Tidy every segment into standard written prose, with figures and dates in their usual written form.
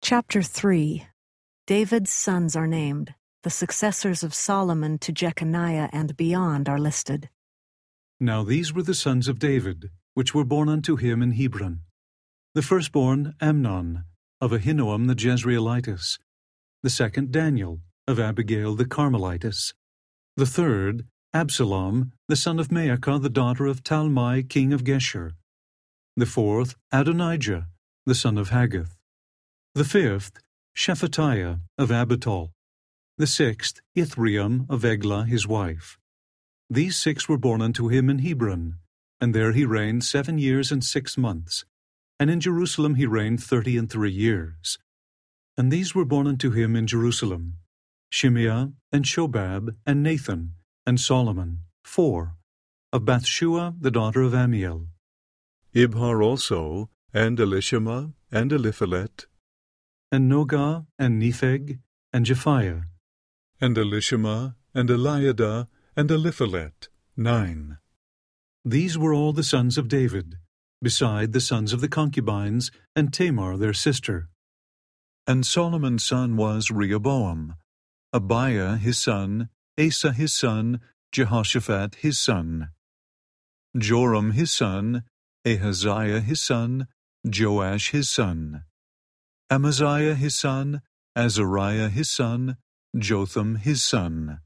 Chapter 3. David's sons are named. The successors of Solomon to Jeconiah and beyond are listed. Now these were the sons of David, which were born unto him in Hebron. The firstborn Amnon, of Ahinoam the Jezreelitess. The second Daniel, of Abigail the Carmelitess. The third Absalom, the son of Maacah, the daughter of Talmai, king of Geshur. The fourth Adonijah, the son of Haggith. The fifth Shephatiah of Abital. The sixth Ithream of Eglah his wife. These six were born unto him in Hebron, and there he reigned 7 years and 6 months. And in Jerusalem he reigned 33 years. And these were born unto him in Jerusalem, Shimeah, and Shobab, and Nathan, and Solomon, 4, of Bathshua the daughter of Amiel. Ibhar also, and Elishama, and Eliphalet, And Nogah, and Nepheg, and Japhiah. and Elishama, and Eliada, and Eliphalet, 9. These were all the sons of David, beside the sons of the concubines, and Tamar their sister. And Solomon's son was Rehoboam, Abiah his son, Asa his son, Jehoshaphat his son, Joram his son, Ahaziah his son, Joash his son, Amaziah his son, Azariah his son, Jotham his son,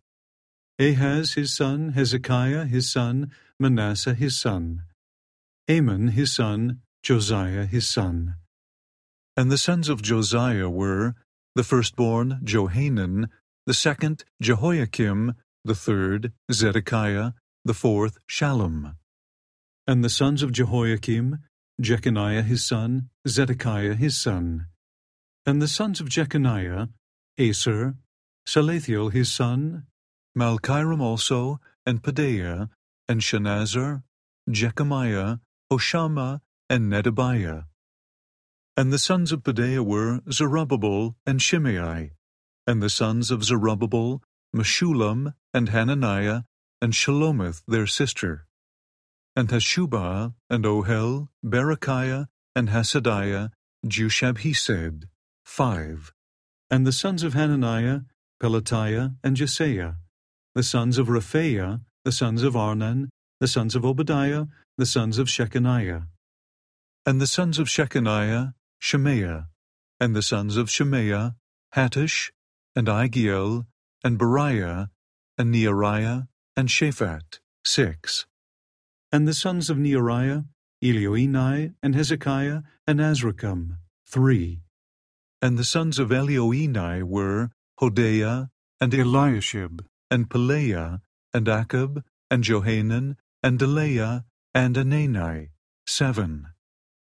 Ahaz his son, Hezekiah his son, Manasseh his son, Amon his son, Josiah his son. And the sons of Josiah were, the firstborn Johanan, the second Jehoiakim, the third Zedekiah, the fourth Shallum. And the sons of Jehoiakim, Jeconiah his son, Zedekiah his son. And the sons of Jeconiah, Aser, Salathiel his son, Malchiram also, and Pedaiah, and Shenazar, Jechemiah, Hoshama, and Nedabiah. And the sons of Pedaiah were Zerubbabel and Shimei. And the sons of Zerubbabel, Meshullam, and Hananiah, and Shelomith their sister. And Hashubah, and Ohel, Berechiah, and Hasadiah, Jushab-hesed, 5. And the sons of Hananiah, Pelatiah, and Jesaiah. The sons of Rephaiah, the sons of Arnan, the sons of Obadiah, the sons of Shechaniah. And the sons of Shechaniah, Shemaiah. And the sons of Shemaiah, Hattush, and Igiel, and Beriah, and Neariah, and Shaphat, 6. And the sons of Neariah, Elioenai, and Hezekiah, and Azrikam, 3. And the sons of Elioenai were Hodiah, and Eliashib, and Pelaiah, and Akab, and Johanan, and Delaiah, and Anani, 7.